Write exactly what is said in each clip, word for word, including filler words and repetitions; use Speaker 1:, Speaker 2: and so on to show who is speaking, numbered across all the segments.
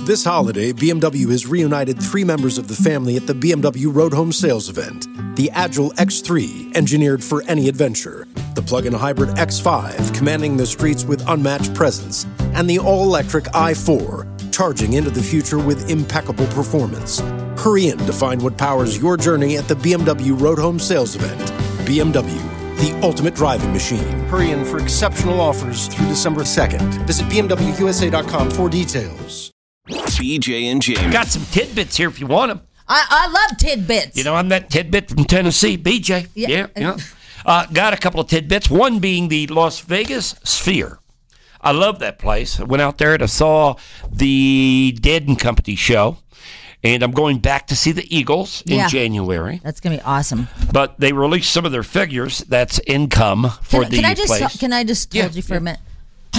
Speaker 1: This holiday, B M W has reunited three members of the family at the B M W Road Home Sales event. The Agile X three, engineered for any adventure. The plug-in hybrid X five, commanding the streets with unmatched presence. And the all-electric i four, charging into the future with impeccable performance. Hurry in to find what powers your journey at the B M W Road Home Sales event. B M W, the ultimate driving machine. Hurry in for exceptional offers through December second. Visit B M W U S A dot com for details.
Speaker 2: B J and Jamie.
Speaker 3: Got some tidbits here if you want them.
Speaker 4: I, I love tidbits.
Speaker 3: You know, I'm that tidbit from Tennessee, B J.
Speaker 4: Yeah.
Speaker 3: Yeah, yeah. Uh, got a couple of tidbits, one being the Las Vegas Sphere. I love that place. I went out there and I saw the Dead and Company show, and I'm going back to see the Eagles in
Speaker 4: Yeah.
Speaker 3: January.
Speaker 4: That's going to be awesome.
Speaker 3: But they released some of their figures. That's income for
Speaker 4: Can,
Speaker 3: the
Speaker 4: can I just
Speaker 3: place.
Speaker 4: can I just
Speaker 3: Yeah,
Speaker 4: hold you for
Speaker 3: yeah.
Speaker 4: a minute?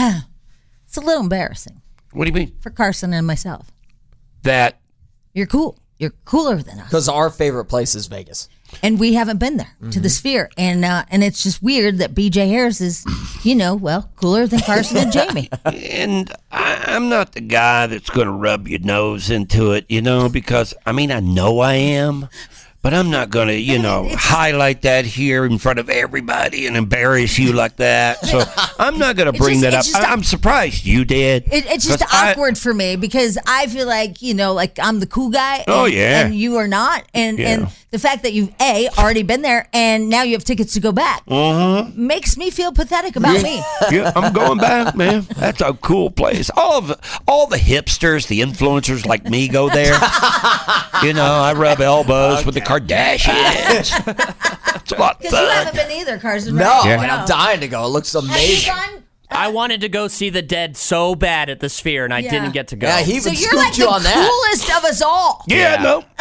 Speaker 4: It's a little embarrassing
Speaker 3: What do you mean?
Speaker 4: for Carson and myself.
Speaker 3: That
Speaker 4: You're cool. You're cooler than us.
Speaker 5: Because our favorite place is Vegas.
Speaker 4: And we haven't been there to
Speaker 3: Mm-hmm.
Speaker 4: the Sphere. And uh, and it's just weird that B J Harris is, you know, well, cooler than Carson and Jamie.
Speaker 3: And I, I'm not the guy that's going to rub your nose into it, you know, because, I mean, I know I am, but I'm not going to, you know, highlight that here in front of everybody and embarrass you like that. So I'm not going to
Speaker 4: It's
Speaker 3: bring
Speaker 4: just-
Speaker 3: that up.
Speaker 4: it's just
Speaker 3: I, I'm surprised you did.
Speaker 4: It, it's just
Speaker 3: 'Cause I-
Speaker 4: awkward for me because I feel like, you know, like I'm the cool guy. And,
Speaker 3: Oh, yeah.
Speaker 4: And you are not. And
Speaker 3: Yeah.
Speaker 4: and the fact that you've, A, already been there and now you have tickets to go back
Speaker 3: Mm-hmm.
Speaker 4: makes me feel pathetic about me.
Speaker 3: Yeah, I'm going back, man. That's a cool place. All of all the hipsters, the influencers like me go there. You know, I rub elbows with the Kardashians. It's a lot of
Speaker 4: Because you
Speaker 3: fun.
Speaker 4: haven't been either, Carson.
Speaker 5: No,
Speaker 4: right?
Speaker 5: and I'm dying to go. It looks
Speaker 4: Have you
Speaker 5: amazing.
Speaker 4: gone?
Speaker 6: I wanted to go see the Dead so bad at the Sphere, and I
Speaker 4: Yeah.
Speaker 6: didn't get to go.
Speaker 5: Yeah, he
Speaker 4: So
Speaker 5: even
Speaker 4: you're
Speaker 5: scooped
Speaker 4: like
Speaker 5: you
Speaker 4: the
Speaker 5: on that.
Speaker 4: coolest of us all.
Speaker 3: Yeah,
Speaker 6: Yeah.
Speaker 3: no,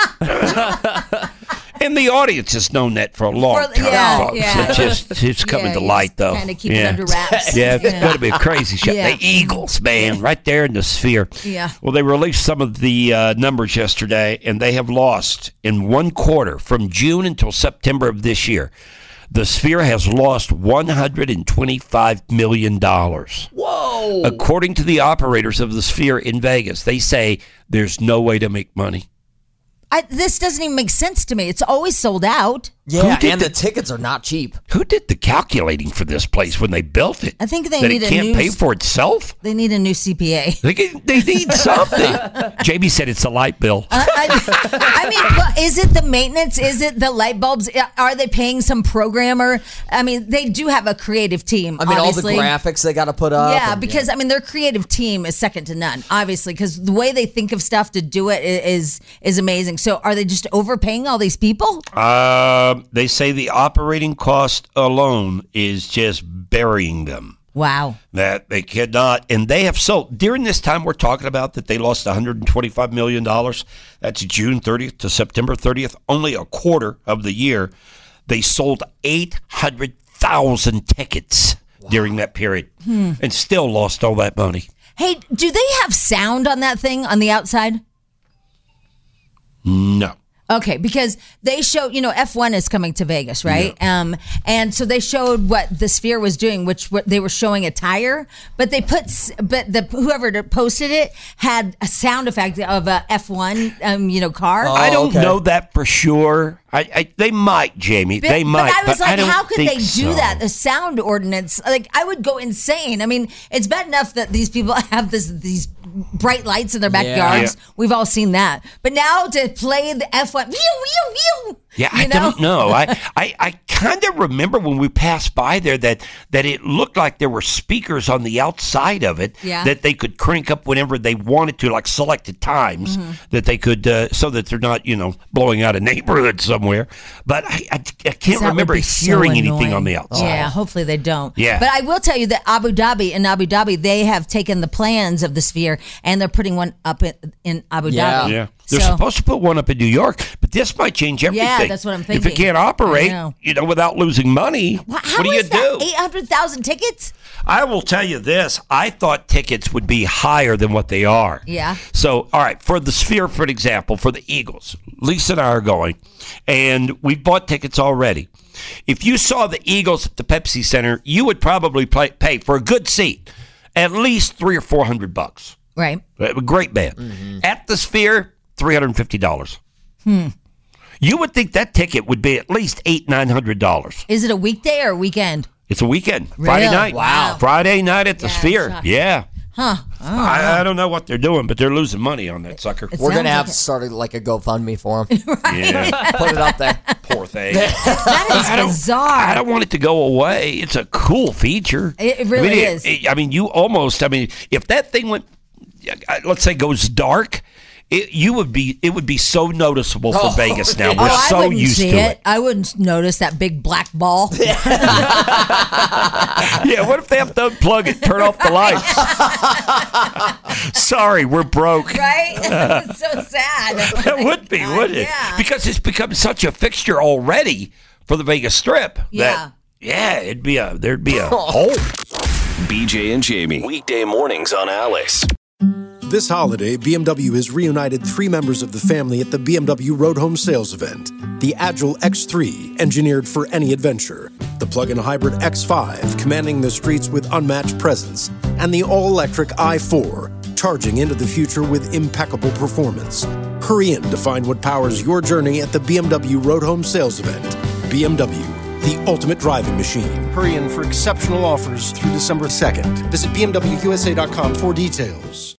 Speaker 3: I know. And the audience has known that for a long
Speaker 4: For-
Speaker 3: time,
Speaker 4: yeah,
Speaker 3: folks.
Speaker 4: yeah.
Speaker 3: It's just it's coming
Speaker 4: Yeah,
Speaker 3: to
Speaker 4: you
Speaker 3: light,
Speaker 4: just
Speaker 3: though.
Speaker 4: kinda keep
Speaker 3: yeah.
Speaker 4: it under wraps.
Speaker 3: Yeah, it's
Speaker 4: Yeah.
Speaker 3: going to be a crazy show.
Speaker 4: Yeah.
Speaker 3: The Eagles, man, right there in the Sphere.
Speaker 4: Yeah.
Speaker 3: Well, they released some of the uh, numbers yesterday, and they have lost in one quarter from June until September of this year. The Sphere has lost one hundred twenty-five million dollars.
Speaker 5: Whoa.
Speaker 3: According to the operators of the Sphere in Vegas, they say there's no way to make money.
Speaker 4: I, this doesn't even make sense to me. It's always sold out.
Speaker 5: Yeah,
Speaker 3: Who did
Speaker 5: and
Speaker 3: the-
Speaker 5: the tickets are not cheap.
Speaker 3: Who did the calculating for this place when they built it?
Speaker 4: I think they
Speaker 3: that
Speaker 4: need
Speaker 3: it
Speaker 4: a
Speaker 3: can't
Speaker 4: new
Speaker 3: pay
Speaker 4: s-
Speaker 3: for itself.
Speaker 4: They need a new C P A.
Speaker 3: They, get- they need something. Jamie said it's a light bill.
Speaker 4: I, I, I mean, well, is it the maintenance? Is it the light bulbs? Are they paying some programmer? I mean, they do have a creative team.
Speaker 5: I mean,
Speaker 4: obviously.
Speaker 5: all the graphics they got to put up.
Speaker 4: Yeah,
Speaker 5: and-
Speaker 4: because I mean, their creative team is second to none, obviously, because the way they think of stuff to do it i- is is amazing. So, are they just overpaying all these people?
Speaker 3: Uh, they say the operating cost alone is just burying them.
Speaker 4: Wow.
Speaker 3: That they cannot, and they have sold during this time we're talking about that they lost one hundred twenty-five million dollars. That's June thirtieth to September thirtieth. Only a quarter of the year. They sold eight hundred thousand tickets during that period,
Speaker 4: Hmm.
Speaker 3: and still lost all that money.
Speaker 4: Hey, do they have sound on that thing on the outside?
Speaker 3: No.
Speaker 4: Okay, because they showed, you know, F one is coming to Vegas, right? Um, and so they showed what the Sphere was doing, which what they were showing a tire, but they put, s- but the whoever posted it had a sound effect of a F one, um, you know, car.
Speaker 3: I don't
Speaker 5: okay.
Speaker 3: know that for sure. I, I they might, Jamie.
Speaker 4: But-
Speaker 3: they might.
Speaker 4: But I was like,
Speaker 3: don't
Speaker 4: how could
Speaker 3: think
Speaker 4: they do
Speaker 3: so.
Speaker 4: that? The sound ordinance, like I would go insane. I mean, it's bad enough that these people have this these bright lights in their backyards.
Speaker 3: Yeah.
Speaker 4: We've all seen that. But now to play the F one, view, view, view.
Speaker 3: Yeah,
Speaker 4: you
Speaker 3: I don't know. I, I, I kind of remember when we passed by there that, that it looked like there were speakers on the outside of it
Speaker 4: Yeah.
Speaker 3: that they could crank up whenever they wanted to, like selected times
Speaker 4: Mm-hmm.
Speaker 3: that they could, uh, so that they're not, you know, blowing out a neighborhood somewhere. But I, I, I can't
Speaker 4: That would
Speaker 3: remember
Speaker 4: be so
Speaker 3: hearing anything
Speaker 4: annoying.
Speaker 3: on the outside.
Speaker 4: Yeah, hopefully they don't.
Speaker 3: Yeah.
Speaker 4: But I will tell you that Abu Dhabi, in Abu Dhabi, they have taken the plans of the Sphere and they're putting one up in, in Abu
Speaker 5: Yeah.
Speaker 4: Dhabi.
Speaker 3: Yeah. They're
Speaker 4: So-
Speaker 3: supposed to put one up in New York, but this might change everything.
Speaker 4: that's what I'm
Speaker 3: If
Speaker 4: thinking.
Speaker 3: it can't
Speaker 4: I
Speaker 3: operate,
Speaker 4: know.
Speaker 3: you know, without losing money,
Speaker 4: Wha- How
Speaker 3: what do you
Speaker 4: is that?
Speaker 3: do?
Speaker 4: eight hundred thousand tickets?
Speaker 3: I will tell you this. I thought tickets would be higher than what they are.
Speaker 4: Yeah.
Speaker 3: So, all right, for the Sphere, for example, for the Eagles, Lisa and I are going, and we've bought tickets already. If you saw the Eagles at the Pepsi Center, you would probably play, pay for a good seat at least three or four hundred bucks.
Speaker 4: Right.
Speaker 3: A great band.
Speaker 5: Mm-hmm.
Speaker 3: At the Sphere, three hundred fifty dollars.
Speaker 4: Hmm.
Speaker 3: You would think that ticket would be at least eight, nine hundred dollars.
Speaker 4: Is it a weekday or a weekend?
Speaker 3: It's a weekend. Friday
Speaker 4: Really?
Speaker 3: night.
Speaker 4: Wow.
Speaker 3: Friday night at the
Speaker 4: Yeah,
Speaker 3: Sphere.
Speaker 4: shocked.
Speaker 3: Yeah.
Speaker 4: Huh.
Speaker 3: I, I don't know what they're doing, but they're losing money on that sucker.
Speaker 4: It
Speaker 5: We're
Speaker 4: sounds
Speaker 5: gonna have
Speaker 4: like
Speaker 5: to start like a GoFundMe for him.
Speaker 3: Yeah.
Speaker 5: Put it up there.
Speaker 3: Poor thing.
Speaker 4: That is
Speaker 3: I don't,
Speaker 4: bizarre.
Speaker 3: I don't want it to go away. It's a cool feature.
Speaker 4: It- it really
Speaker 3: I mean,
Speaker 4: is.
Speaker 3: it- I mean, you almost. I mean, if that thing went, let's say, goes dark, it, you would be. It would be so noticeable for
Speaker 5: Oh,
Speaker 3: Vegas now.
Speaker 5: yeah.
Speaker 3: We're
Speaker 4: oh, I
Speaker 3: so
Speaker 4: wouldn't
Speaker 3: used
Speaker 4: see
Speaker 3: to
Speaker 4: it.
Speaker 3: it.
Speaker 4: I wouldn't notice that big black ball.
Speaker 3: Yeah. What if they have to unplug it, turn off the lights? Sorry, we're broke.
Speaker 4: Right? It's so sad.
Speaker 3: That would be,
Speaker 4: God,
Speaker 3: wouldn't it?
Speaker 4: yeah.
Speaker 3: Because it's become such a fixture already for the Vegas Strip.
Speaker 4: Yeah.
Speaker 3: That, yeah, it'd be a there'd be a hole.
Speaker 2: B J and Jamie. Weekday mornings on Alice.
Speaker 1: This holiday, B M W has reunited three members of the family at the B M W Road Home Sales Event. The Agile X three, engineered for any adventure. The plug-in hybrid X five, commanding the streets with unmatched presence. And the all-electric i four, charging into the future with impeccable performance. Hurry in to find what powers your journey at the B M W Road Home Sales Event. B M W, the ultimate driving machine. Hurry in for exceptional offers through December second. Visit B M W U S A dot com for details.